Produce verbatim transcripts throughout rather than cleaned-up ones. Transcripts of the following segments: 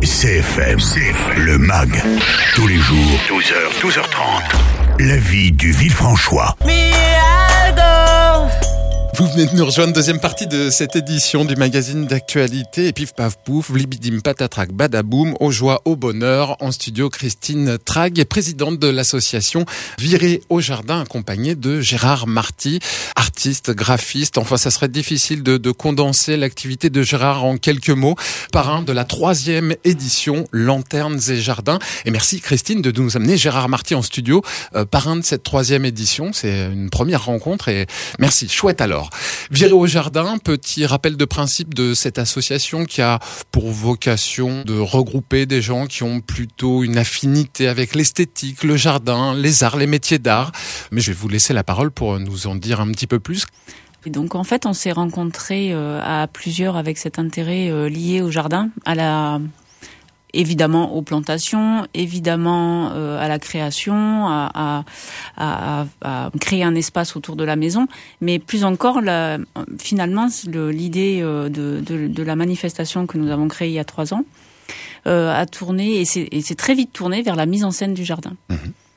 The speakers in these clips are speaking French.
C F M, C F M, le M A G, tous les jours, douze heures, douze heures trente. La vie du Villefranchois. Vous venez de nous rejoindre, deuxième partie de cette édition du magazine d'actualité. Et pif paf pouf, vlibidim patatrac badaboum, aux joies, au bonheur. En studio, Christine Trag, présidente de l'association Virée au Jardin, accompagnée de Gérard Marty, artiste, graphiste. Enfin, ça serait difficile de, de condenser l'activité de Gérard en quelques mots. Parrain de la troisième édition Lanternes et Jardins. Et merci Christine de nous amener Gérard Marty en studio, euh, parrain de cette troisième édition. C'est une première rencontre et merci. Chouette alors. Virée au Jardin, petit rappel de principe de cette association qui a pour vocation de regrouper des gens qui ont plutôt une affinité avec l'esthétique, le jardin, les arts, les métiers d'art. Mais je vais vous laisser la parole pour nous en dire un petit peu plus. Et donc en fait, on s'est rencontrés euh, à plusieurs avec cet intérêt euh, lié au jardin, à la... évidemment aux plantations, évidemment euh, à la création, à, à, à, à créer un espace autour de la maison, mais plus encore, la, finalement, le, l'idée euh, de, de, de la manifestation que nous avons créée il y a trois ans euh, a tourné, et c'est, et c'est très vite tourné vers la mise en scène du jardin. Mmh.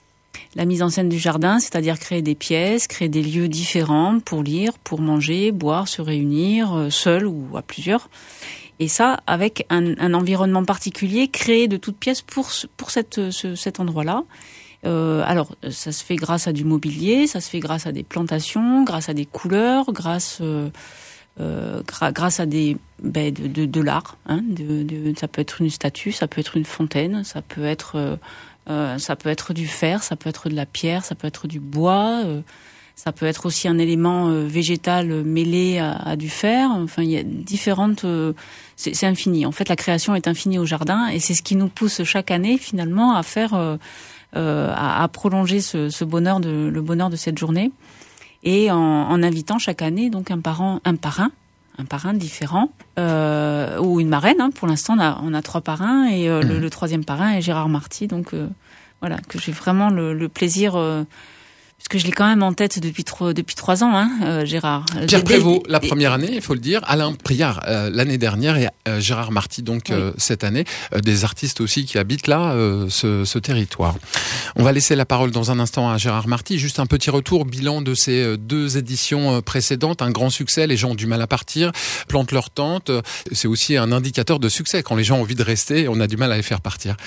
La mise en scène du jardin, c'est-à-dire créer des pièces, créer des lieux différents pour lire, pour manger, boire, se réunir, euh, seul ou à plusieurs. Et ça, avec un, un environnement particulier créé de toutes pièces pour pour cette ce, cet endroit-là. Euh, alors, ça se fait grâce à du mobilier, ça se fait grâce à des plantations, grâce à des couleurs, grâce euh, euh, gra- grâce à des ben, de, de de l'art. Hein, de, de, ça peut être une statue, ça peut être une fontaine, ça peut être euh, euh, ça peut être du fer, ça peut être de la pierre, ça peut être du bois. Euh, Ça peut être aussi un élément euh, végétal mêlé à, à du fer. Enfin, il y a différentes... Euh, c'est, c'est infini. En fait, la création est infinie au jardin et c'est ce qui nous pousse chaque année, finalement, à faire... Euh, euh, à, à prolonger ce, ce bonheur de, le bonheur de cette journée. Et en, en invitant chaque année, donc, un parent, un parrain, un parrain différent, euh, ou une marraine. Hein. Pour l'instant, on a, on a trois parrains et euh, mmh. le, le troisième parrain est Gérard Marty. Donc, euh, voilà, que j'ai vraiment le, le plaisir... Euh, Parce que je l'ai quand même en tête depuis trois, depuis trois ans, hein, euh, Gérard. Pierre J'ai Prévost, des... la première année, il faut le dire. Alain Priard, euh, l'année dernière, et euh, Gérard Marty, donc, oui. euh, cette année. Euh, des artistes aussi qui habitent là, euh, ce, ce territoire. On va laisser la parole dans un instant à Gérard Marty. Juste un petit retour, bilan de ces deux éditions précédentes. Un grand succès, les gens ont du mal à partir, plantent leur tente. C'est aussi un indicateur de succès. Quand les gens ont envie de rester, on a du mal à les faire partir.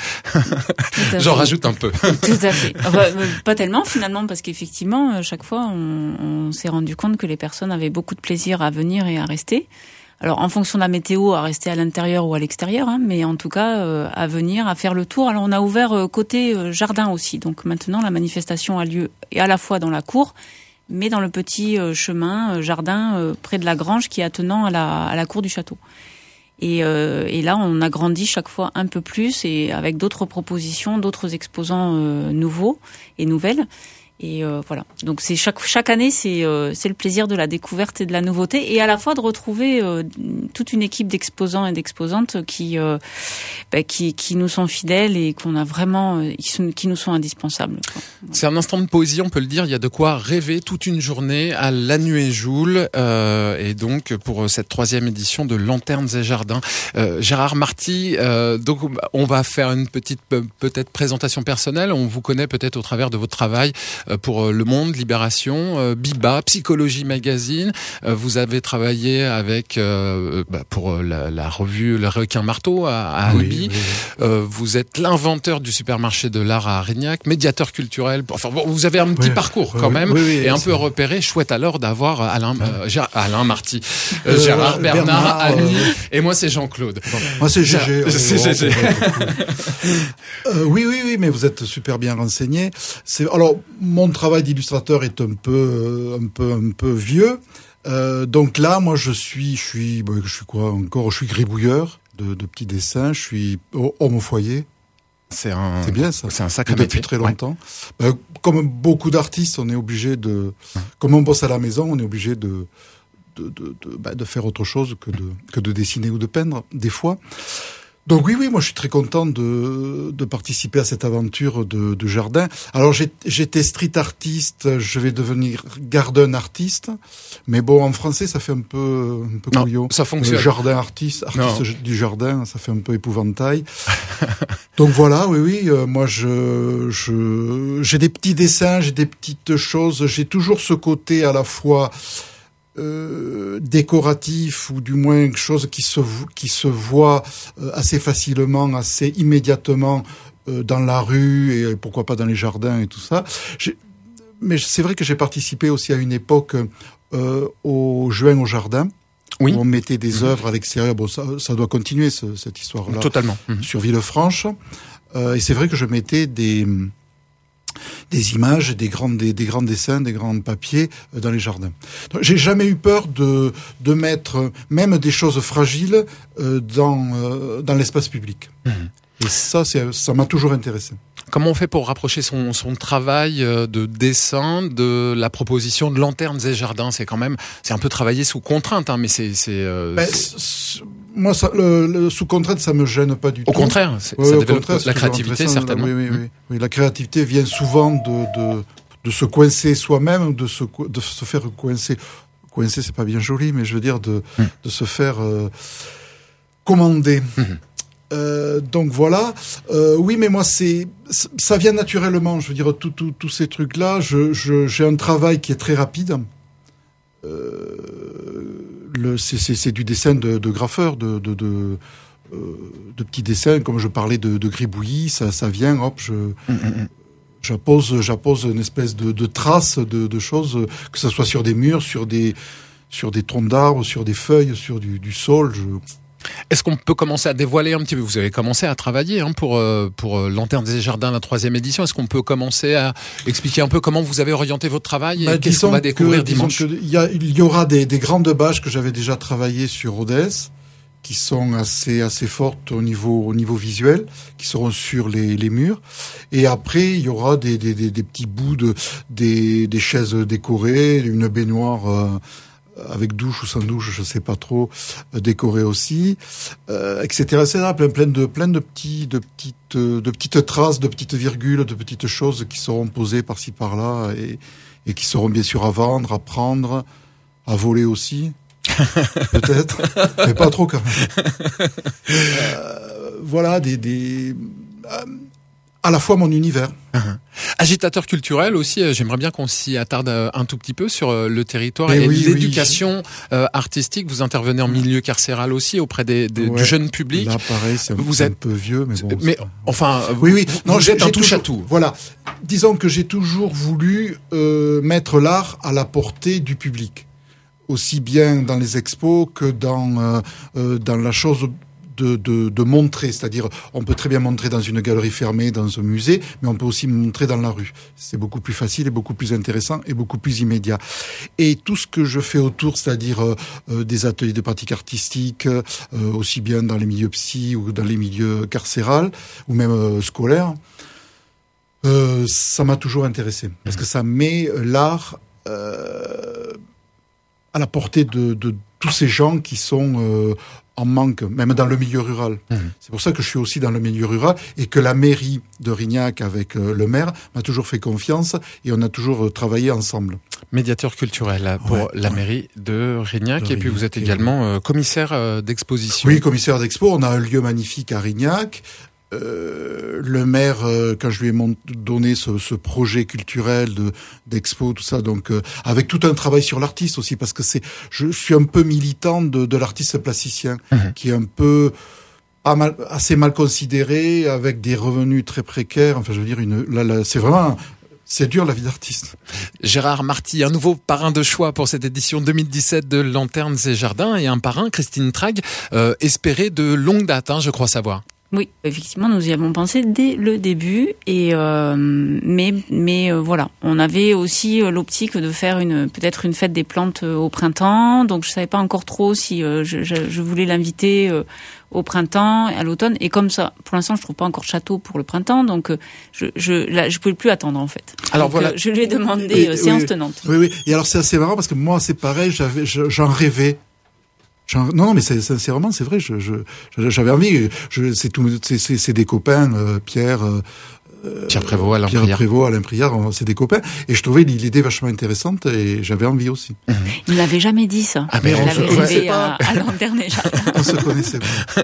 J'en rajoute un peu. Tout à fait. Enfin, pas tellement, finalement, parce qu'effectivement, Effectivement, chaque fois, on, on s'est rendu compte que les personnes avaient beaucoup de plaisir à venir et à rester. Alors, en fonction de la météo, à rester à l'intérieur ou à l'extérieur, hein, mais en tout cas, euh, à venir, à faire le tour. Alors, on a ouvert euh, côté euh, jardin aussi. Donc, maintenant, la manifestation a lieu à la fois dans la cour, mais dans le petit euh, chemin euh, jardin euh, près de la grange qui est attenant à la, à la cour du château. Et, euh, et là, on agrandit chaque fois un peu plus et avec d'autres propositions, d'autres exposants euh, nouveaux et nouvelles. Et euh, voilà. Donc c'est chaque chaque année, c'est euh, c'est le plaisir de la découverte et de la nouveauté, et à la fois de retrouver euh, toute une équipe d'exposants et d'exposantes qui euh, bah, qui qui nous sont fidèles et qu'on a vraiment euh, qui, sont, qui nous sont indispensables. Quoi. Voilà. C'est un instant de poésie, on peut le dire. Il y a de quoi rêver toute une journée à La Nuée-Joule, euh, et donc pour cette troisième édition de Lanternes et Jardins. Euh, Gérard Marty, euh, donc on va faire une petite peut-être présentation personnelle. On vous connaît peut-être au travers de votre travail pour Le Monde, Libération, Biba, Psychologie Magazine. Vous avez travaillé avec euh, bah, pour la, la revue Le Requin Marteau à, à oui, Albi. Oui, oui. Euh, vous êtes l'inventeur du supermarché de l'art à Arignac, médiateur culturel. Enfin, bon, vous avez un petit oui, parcours oui, quand oui, même, oui, oui, et un c'est... peu repéré. Chouette alors d'avoir Alain, euh, Gérard, Alain Marty, euh, euh, Gérard, Bernard, Bernard Annie, euh... et moi c'est Jean-Claude. Bon, moi c'est Gégé. Gé- c'est Gégé. euh, oui, oui, oui, mais vous êtes super bien renseigné. C'est alors mon travail d'illustrateur est un peu, un peu, un peu vieux. Euh, donc là, moi, je suis, je suis, bah, je suis quoi encore? Je suis gribouilleur de, de petits dessins. Je suis homme au foyer. C'est un, c'est bien ça. C'est un sacré depuis métier. très longtemps. Ouais. Euh, comme beaucoup d'artistes, on est obligé de, ouais. comme on bosse à la maison, on est obligé de, de, de, de, bah, de faire autre chose que de, que de dessiner ou de peindre, des fois. Donc oui, oui, moi je suis très content de, de participer à cette aventure de, de jardin. Alors j'ai, j'étais street artiste, je vais devenir garden artiste, mais bon, en français ça fait un peu, un peu couillon. Ça fonctionne. Le jardin artiste, artiste non. du jardin, ça fait un peu épouvantail. Donc voilà, oui, oui. Euh, moi, je, je, j'ai des petits dessins, j'ai des petites choses. J'ai toujours ce côté à la fois euh, décoratif ou du moins quelque chose qui se qui se voit euh, assez facilement, assez immédiatement euh, dans la rue et pourquoi pas dans les jardins et tout ça. J'ai, mais c'est vrai que j'ai participé aussi à une époque euh, au Juin au jardin. Oui. Où on mettait des œuvres à l'extérieur. Bon, ça, ça doit continuer, ce, cette histoire-là. Totalement. Sur Villefranche. Euh, et c'est vrai que je mettais des, des images, des grands, des, des grands dessins, des grands papiers euh, dans les jardins. Donc, j'ai jamais eu peur de, de mettre même des choses fragiles euh, dans, euh, dans l'espace public. Mmh. Et ça, c'est, ça m'a toujours intéressé. Comment on fait pour rapprocher son, son travail de dessin de la proposition de Lanternes et Jardins? C'est quand même, c'est un peu travaillé sous contrainte, hein, mais c'est, c'est, euh, ben, c'est... c'est moi, ça, le, le, sous contrainte, ça me gêne pas du au tout. Contraire, c'est, ouais, ça au développe contraire, la créativité, certainement. Oui, oui, oui, oui. La créativité vient souvent de, de, de se coincer soi-même, de se, de se faire coincer. Coincer, c'est pas bien joli, mais je veux dire de, mmh. de se faire euh, commander. Mmh. Euh, donc voilà. Euh, oui, mais moi, c'est ça vient naturellement. Je veux dire, tous tout, tout ces trucs-là. Je, je, j'ai un travail qui est très rapide. Euh, le, c'est, c'est, c'est du dessin de, de graffeur, de, de, de, euh, de petits dessins. Comme je parlais de, de gribouillis, ça, ça vient. Hop, je, mmh. j'appose, j'appose une espèce de, de trace de, de choses, que ce soit sur des murs, sur des, sur des troncs d'arbres, sur des feuilles, sur du, du sol. Je, Est-ce qu'on peut commencer à dévoiler un petit peu? Vous avez commencé à travailler hein, pour euh, pour Lanternes et Jardins, la troisième édition. Est-ce qu'on peut commencer à expliquer un peu comment vous avez orienté votre travail et bah, qu'est-ce qu'on va découvrir que, dimanche? Il y, y aura des, des grandes bâches que j'avais déjà travaillées sur Rodez, qui sont assez assez fortes au niveau au niveau visuel, qui seront sur les, les murs. Et après, il y aura des des, des, des petits bouts de des, des chaises décorées, une baignoire. Euh, avec douche ou sans douche, je sais pas trop, euh, décoré aussi, euh, et cetera, et cetera. Plein, plein de, plein de petits, de petites, euh, de petites traces, de petites virgules, de petites choses qui seront posées par-ci par-là et, et qui seront bien sûr à vendre, à prendre, à voler aussi, peut-être, mais pas trop quand même. Euh, voilà, des, des, euh, à la fois mon univers. Uh-huh. Agitateur culturel aussi, euh, j'aimerais bien qu'on s'y attarde euh, un tout petit peu sur euh, le territoire et, et oui, l'éducation oui. euh, artistique. Vous intervenez en milieu carcéral aussi auprès des, des, ouais. du jeune public. Là, pareil, c'est un, vous c'est êtes... un peu vieux, mais bon. Mais enfin, oui, oui. Non, vous j'ai, êtes un touche à tout. Voilà. Disons que j'ai toujours voulu euh, mettre l'art à la portée du public, aussi bien dans les expos que dans euh, euh, dans la chose. De, de, de montrer, c'est-à-dire on peut très bien montrer dans une galerie fermée, dans un musée, mais on peut aussi montrer dans la rue. C'est beaucoup plus facile et beaucoup plus intéressant et beaucoup plus immédiat. Et tout ce que je fais autour, c'est-à-dire euh, des ateliers de pratique artistique, euh, aussi bien dans les milieux psy ou dans les milieux carcérales ou même euh, scolaires, euh, ça m'a toujours intéressé parce que ça met l'art euh, à la portée de, de tous ces gens qui sont euh, en manque, même dans le milieu rural. Mmh. C'est pour ça que je suis aussi dans le milieu rural et que la mairie de Rignac, avec euh, le maire, m'a toujours fait confiance et on a toujours euh, travaillé ensemble. Médiateur culturel pour ouais, la ouais. mairie de Rignac. De et puis vous êtes également euh, commissaire euh, d'exposition. Oui, commissaire d'expo. On a un lieu magnifique à Rignac. Euh, le maire, euh, quand je lui ai mont- donné ce, ce projet culturel de d'expo, tout ça, donc euh, avec tout un travail sur l'artiste aussi, parce que c'est, je suis un peu militant de, de l'artiste plasticien, mmh. qui est un peu pas mal, assez mal considéré, avec des revenus très précaires. Enfin, je veux dire, une, là, là, c'est vraiment. C'est dur la vie d'artiste. Gérard Marty, un nouveau parrain de choix pour cette édition deux mille dix-sept de Lanternes et Jardins, et un parrain, Christine Trag, euh, espéré de longue date, hein, je crois savoir. Oui, effectivement, nous y avons pensé dès le début, et euh, mais mais euh, voilà, on avait aussi euh, l'optique de faire une peut-être une fête des plantes euh, au printemps, donc je savais pas encore trop si euh, je, je, je voulais l'inviter euh, au printemps, à l'automne, et comme ça, pour l'instant, je trouve pas encore château pour le printemps, donc euh, je je là, je pouvais plus attendre en fait. Alors donc, voilà, euh, je lui ai demandé et, euh, séance oui, tenante. Oui, oui. Et alors c'est assez marrant parce que moi c'est pareil, j'avais, j'en rêvais. Genre, non, non, mais c'est, c'est, c'est vraiment, c'est vrai. Je, je, j'avais envie. Je, c'est tout, c'est, c'est, c'est des copains, euh, Pierre, euh, Euh, Pierre Prévost, Alain Pierre Priard. Prévost, Alain Priard, c'est des copains. Et je trouvais l'idée vachement intéressante et j'avais envie aussi. Mmh. Il n'avait jamais dit ça. Ah, mais il on l'avait se... élevé ouais. à, à Landerneau Jardin. On se connaissait pas.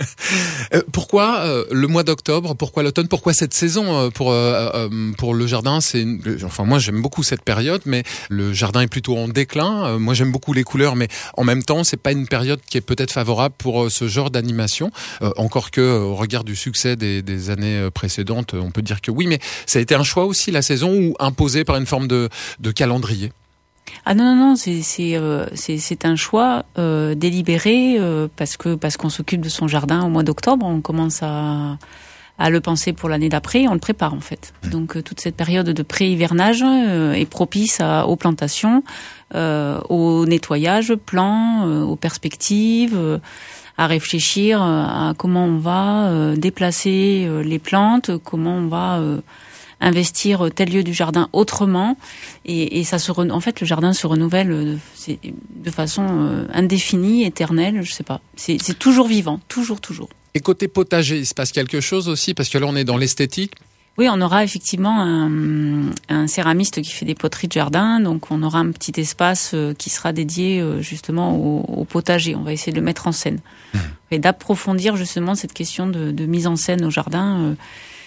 euh, pourquoi euh, le mois d'octobre? Pourquoi l'automne? Pourquoi cette saison euh, pour euh, euh, pour le jardin? C'est une... enfin moi j'aime beaucoup cette période, mais le jardin est plutôt en déclin. Euh, moi j'aime beaucoup les couleurs, mais en même temps c'est pas une période qui est peut-être favorable pour euh, ce genre d'animation. Euh, encore que euh, au regard du succès des, des années précédentes, on peut dire que oui, mais ça a été un choix aussi la saison ou imposé par une forme de, de calendrier? Ah non non non, c'est c'est euh, c'est c'est un choix euh, délibéré euh, parce que parce qu'on s'occupe de son jardin au mois d'octobre, on commence à à le penser pour l'année d'après, on le prépare en fait. Mmh. Donc euh, toute cette période de pré-hivernage euh, est propice à, aux plantations, euh, au nettoyage, plan, euh, aux perspectives, euh, à réfléchir à comment on va euh, déplacer euh, les plantes, comment on va euh, investir tel lieu du jardin autrement, et, et ça se re... en fait le jardin se renouvelle de, c'est, de façon euh, indéfinie, éternelle, je sais pas. C'est, c'est toujours vivant, toujours, toujours. Et côté potager, il se passe quelque chose aussi parce que là on est dans l'esthétique. Oui, on aura effectivement un, un céramiste qui fait des poteries de jardin, donc on aura un petit espace qui sera dédié justement au, au potager. On va essayer de le mettre en scène mmh. et d'approfondir justement cette question de, de mise en scène au jardin. Euh,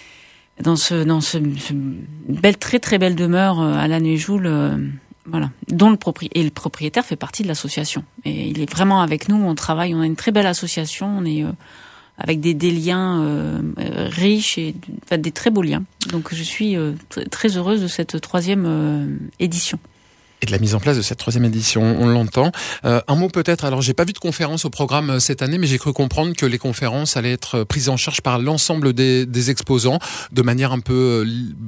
dans ce dans ce, ce belle très très belle demeure à Lannuéjouls, euh, voilà, dont le propriétaire et le propriétaire fait partie de l'association, et il est vraiment avec nous. On travaille, on a une très belle association, on est euh, avec des, des liens euh, riches et enfin, des très beaux liens. Donc je suis euh, t- très heureuse de cette troisième euh, édition. Et de la mise en place de cette troisième édition, on l'entend. Euh, un mot peut-être, alors j'ai pas vu de conférence au programme cette année, mais j'ai cru comprendre que les conférences allaient être prises en charge par l'ensemble des, des exposants de manière un peu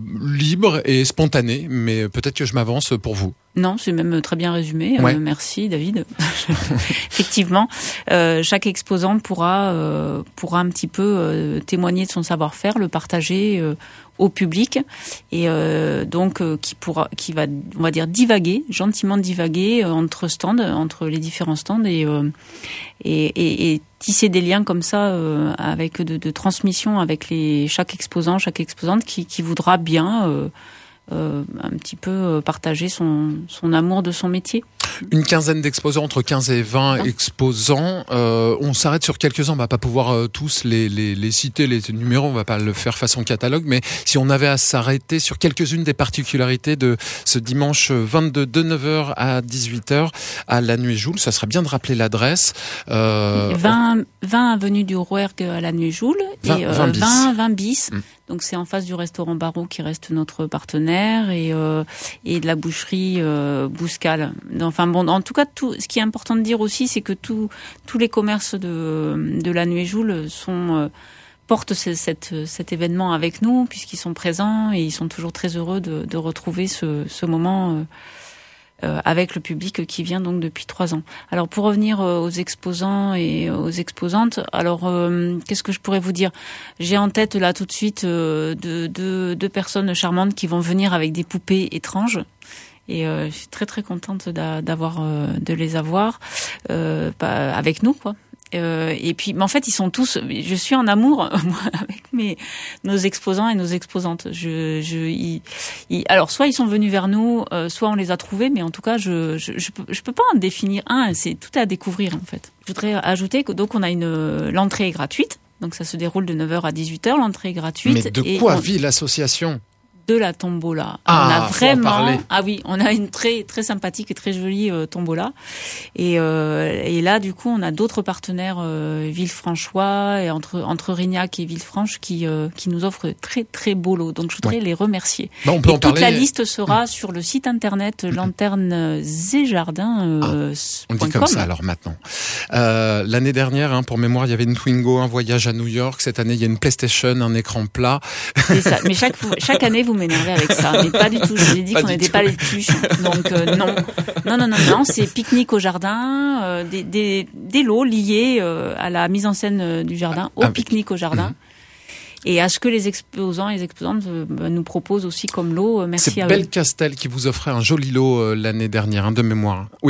libre et spontanée, mais peut-être que je m'avance pour vous. Non, c'est même très bien résumé. Ouais. Euh, merci David. Effectivement, euh, chaque exposant pourra euh, pourra un petit peu euh, témoigner de son savoir-faire, le partager euh, au public, et euh, donc euh, qui pourra, qui va, on va dire divaguer, gentiment divaguer euh, entre stands, entre les différents stands, et euh, et, et, et tisser des liens comme ça euh, avec de, de transmission avec les chaque exposant, chaque exposante qui qui voudra bien. Euh, Euh, un petit peu partager son, son amour de son métier. Une quinzaine d'exposants, entre quinze et vingt exposants. Euh, on s'arrête sur quelques-uns, on va pas pouvoir euh, tous les, les, les citer, les numéros, on va pas le faire façon catalogue, mais si on avait à s'arrêter sur quelques-unes des particularités de ce dimanche vingt-deux de neuf heures à dix-huit heures à Lannuéjouls, ça serait bien de rappeler l'adresse. Euh, vingt, vingt avenue du Rouergue à Lannuéjouls et euh, vingt bis. vingt, vingt bis. Mmh. Donc c'est en face du restaurant Barreau qui reste notre partenaire, et euh, et de la boucherie euh, Bouscal. Enfin bon, en tout cas, tout ce qui est important de dire aussi, c'est que tout, tous les commerces de de Lannuéjouls sont euh, portent ce, cette, cet événement avec nous, puisqu'ils sont présents et ils sont toujours très heureux de, de retrouver ce, ce moment euh, euh, avec le public qui vient donc depuis trois ans. Alors pour revenir euh, aux exposants et aux exposantes, alors euh, qu'est-ce que je pourrais vous dire ? J'ai en tête là tout de suite euh, deux, deux, deux personnes charmantes qui vont venir avec des poupées étranges. Et euh, je suis très très contente d'a, d'avoir euh, de les avoir euh, bah, avec nous, quoi. Euh, et puis, mais en fait, ils sont tous. Je suis en amour moi, avec mes nos exposants et nos exposantes. Je, je, ils, ils, alors, soit ils sont venus vers nous, euh, soit on les a trouvés, mais en tout cas, je, je, je peux, je peux pas en définir un. C'est tout à découvrir en fait. Je voudrais ajouter que donc on a une l'entrée est gratuite, donc ça se déroule de neuf heures à dix-huit heures. L'entrée est gratuite. Mais de et quoi on... vit l'association ? De la tombola. Ah, on a vraiment, ah oui, on a une très très sympathique et très jolie euh, tombola. Et euh, et là, du coup, on a d'autres partenaires, euh, Villefranchois et entre entre Rignac et Villefranche, qui euh, qui nous offrent très très beaux lots. Donc, je voudrais ouais. les remercier. Bah, on peut et en toute parler. la liste sera mmh. sur le site internet Lanternes et Jardins. Euh, ah, on dit comme ça alors maintenant. Euh, l'année dernière, hein, pour mémoire, il y avait une Twingo, un voyage à New York. Cette année, il y a une PlayStation, un écran plat. C'est ça. Mais chaque chaque année, vous m'énervez avec ça, mais pas du tout. Je vous ai dit pas qu'on n'était pas les tuches, donc euh, non, non, non, non, non. C'est pique-nique au jardin, euh, des, des des lots liés euh, à la mise en scène euh, du jardin, au ah, pique-nique au jardin. Mmh. Et à ce que les exposants et les exposantes euh, nous proposent aussi comme lot. Euh, merci C'est à Belle eux. Castel qui vous offrait un joli lot euh, l'année dernière, hein, de mémoire. Oui. Oui.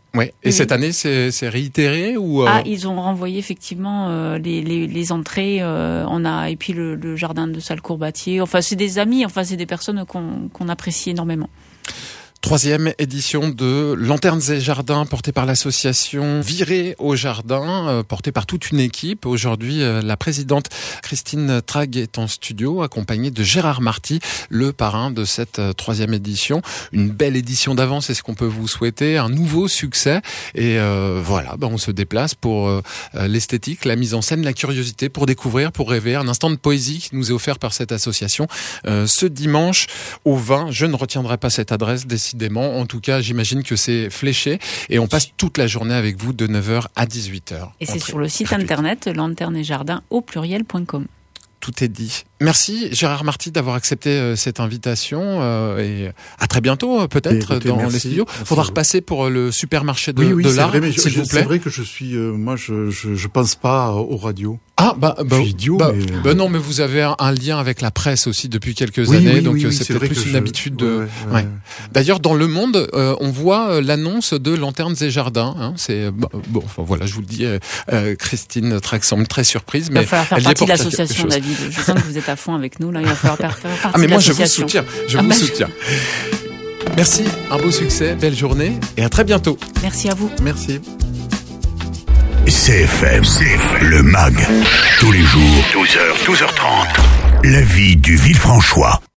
Ouais. Et oui. cette année, c'est, c'est réitéré ou euh... Ah, ils ont renvoyé effectivement euh, les, les, les entrées. Euh, on a et puis le, le jardin de Salcourt-Bâtier. Enfin, c'est des amis. Enfin, c'est des personnes qu'on, qu'on apprécie énormément. Troisième édition de Lanternes et Jardins, portée par l'association Virée au Jardin, euh, portée par toute une équipe. Aujourd'hui, euh, la présidente Christine Trag est en studio, accompagnée de Gérard Marty, le parrain de cette euh, troisième édition. Une belle édition d'avant, c'est ce qu'on peut vous souhaiter, un nouveau succès. Et euh, voilà, ben on se déplace pour euh, l'esthétique, la mise en scène, la curiosité, pour découvrir, pour rêver. Un instant de poésie qui nous est offert par cette association euh, ce dimanche au vingt. Je ne retiendrai pas cette adresse, décidément. En tout cas, j'imagine que c'est fléché. Et on passe toute la journée avec vous de neuf heures à dix-huit heures. Et c'est Entrée sur le site gratuite. internet lanternes et jardins au pluriel point com. Tout est dit. Merci Gérard Marty d'avoir accepté euh, cette invitation euh, et à très bientôt peut-être Écoutez, dans merci, les studios. Il faudra repasser pour euh, le supermarché de, oui, oui, de c'est l'art, vrai, mais je, s'il je, vous plaît. c'est vrai que je suis, euh, moi, je, je, je pense pas aux radios. Ah bah, bah, je suis idiot, bah, mais... bah non, mais vous avez un, un lien avec la presse aussi depuis quelques oui, années, oui, donc oui, euh, oui, c'est, c'est peut-être vrai plus que une je... habitude de. Ouais, ouais, ouais. ouais. D'ailleurs, dans Le Monde, euh, on voit euh, l'annonce de Lanternes et Jardins. Hein, c'est bah, bon, enfin voilà, je vous le dis, euh, euh, Christine Trag semble très surprise, mais il va falloir faire elle y est partie pour de quelque l'association, chose. David. Je sens que vous êtes à fond avec nous là. Il va falloir faire partie Ah mais de moi je vous l'association. soutiens, je Ah vous bah, soutiens. Merci, un beau succès, belle journée et à très bientôt. Merci à vous. Merci. C F M, C F M, le MAG, tous les jours, douze heures, douze heures trente. La vie du Villefranchois.